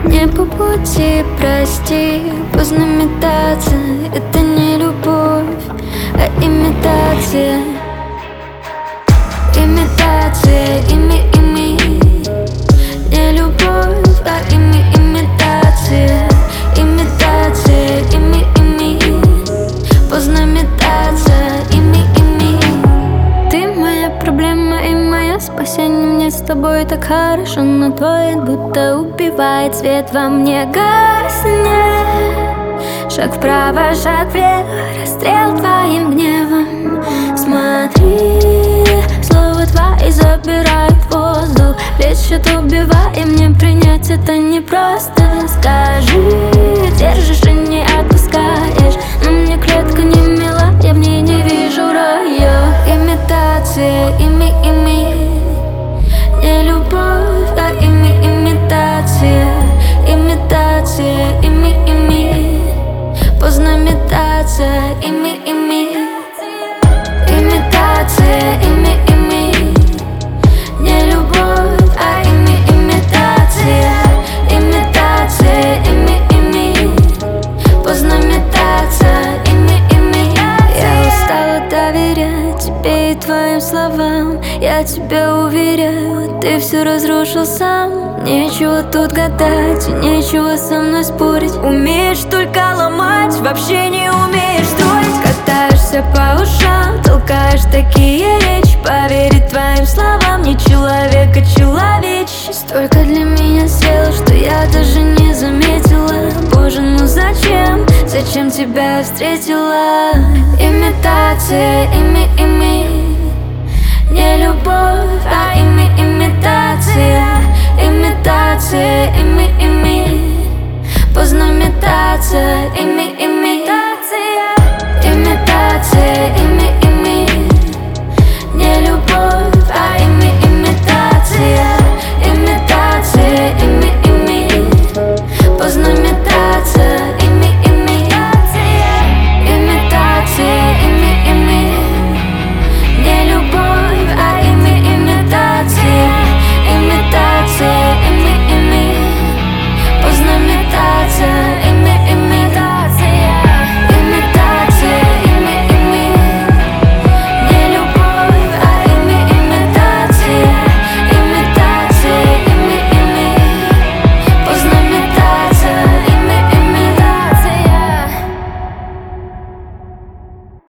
Не по пути, прости, поздно метаться. Это не любовь, а имитация. Имитация, ими. Не любовь, а имитация. Имитация, ими. Поздно метаться, ими. Ты моя проблема и мое спасение. Мне с тобой так хорошо, но твой будто убивает. Свет во мне гаснет. Шаг вправо, шаг влево, расстрел твоим гневом. Смотри, слова твои забирают воздух. Плещут, убивая, мне принять это непросто. Скажи, держишь и не отпускаешь, но мне клетка не мила, я в ней не вижу рая. Имитация, ими. Не любовь, а имитация. Имитация, ими. Поздно метаться, ими. Имитация, ими. Не любовь, а имитация. Имитация, ими. Поздно метаться, ими. Я устала доверять тебе и твоим словам. Я тебя уверяю, ты все разрушил сам. Нечего тут гадать, нечего со мной спорить. Умеешь только ломать, вообще не умеешь строить. Катаешься по ушам, толкаешь такие речи. Поверить твоим словам не человек, а человече. Столько для меня сделал, что я даже не заметила. Боже, ну зачем, зачем тебя встретила? Имитация, ими.